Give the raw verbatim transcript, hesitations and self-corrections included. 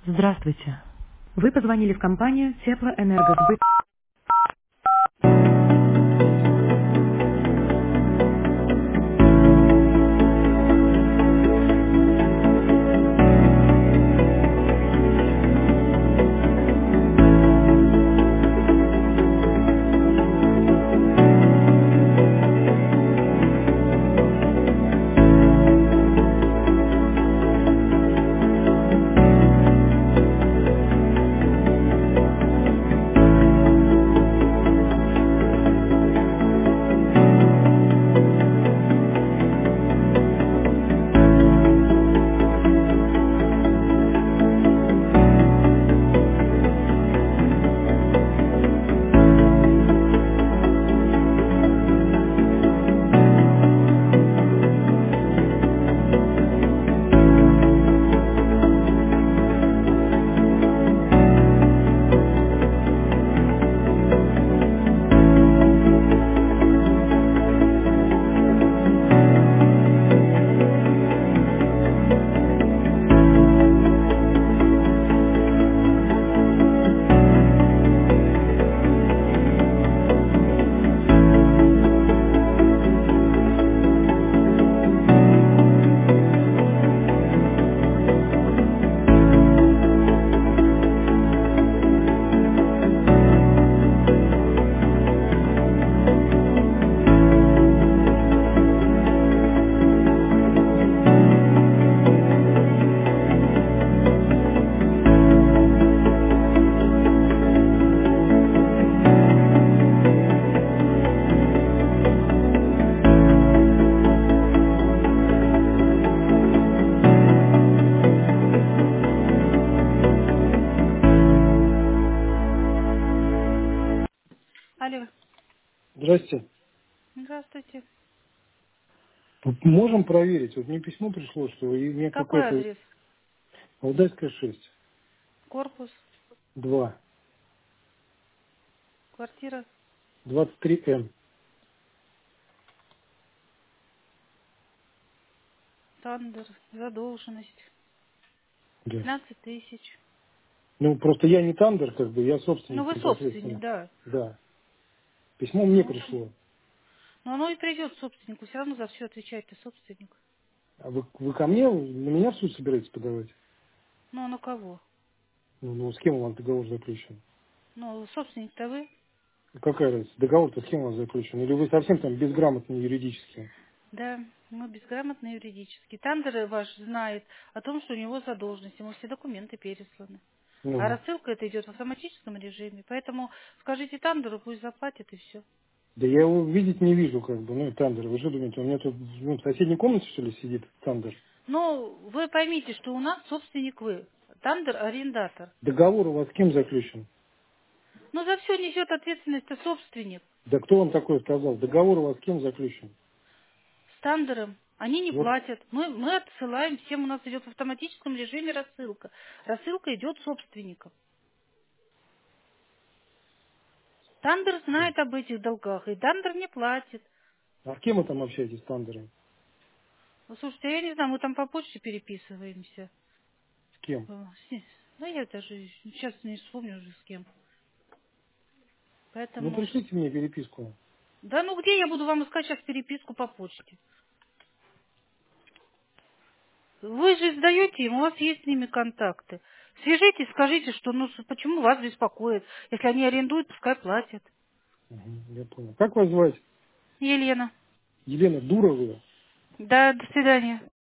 Здравствуйте. Вы позвонили в компанию Теплоэнергосбыт. Алло, Здрасте. здравствуйте. Вот можем проверить? Вот мне письмо пришло, что и мне Какой какой-то адрес? Валдайская шесть, Корпус, два, квартира, двадцать три М. Тандер, задолженность, Да. пятнадцать тысяч. Ну, просто я не Тандер, как бы, я Ну, собственник вы собственник, непосредственно. да. Да. Письмо мне Ну, пришло. но оно и придет собственнику, все равно за все отвечает-то собственник. А вы, вы ко мне, на меня в суд собираетесь подавать? Ну, а на кого? Ну, ну, с кем у вас договор заключен? Ну, собственник-то вы. Какая разница? Договор-то с кем у вас заключен? Или вы совсем там безграмотные юридически? Да, мы безграмотно юридически. Тандер ваш знает о том, что у него задолженность, ему все документы пересланы. А Ну, рассылка это идет в автоматическом режиме, поэтому скажите Тандеру, пусть заплатит и все. да я его видеть не вижу, как бы, ну, Тандер. Вы что думаете, у меня тут ну, в соседней комнате, что ли, сидит Тандер? Ну, вы поймите, что у нас собственник вы. Тандер арендатор. Договор у вас с кем заключен? Но за все несет ответственность собственник. Да кто вам такое сказал? Договор у вас с кем заключен? С Тандером они не Вот, платят. Мы, мы отсылаем всем, у нас идет в автоматическом режиме рассылка. Рассылка идет собственникам. Тандер знает об этих долгах, и Тандер не платит. а с кем вы там общаетесь, с Тандером? Ну, слушайте, я не знаю, мы там по почте переписываемся. С кем? Э, с- Ну, я даже сейчас не вспомню уже с кем. Ну, Поэтому... пришлите мне переписку. Да ну где я буду вам искать сейчас переписку по почте? Вы же сдаете им, у вас есть с ними контакты. Свяжитесь, скажите, что ну с- почему вас беспокоит. Если они арендуют, пускай платят. Мгм, я понял. Как вас звать? Елена. Елена Дуровая? Да, до свидания.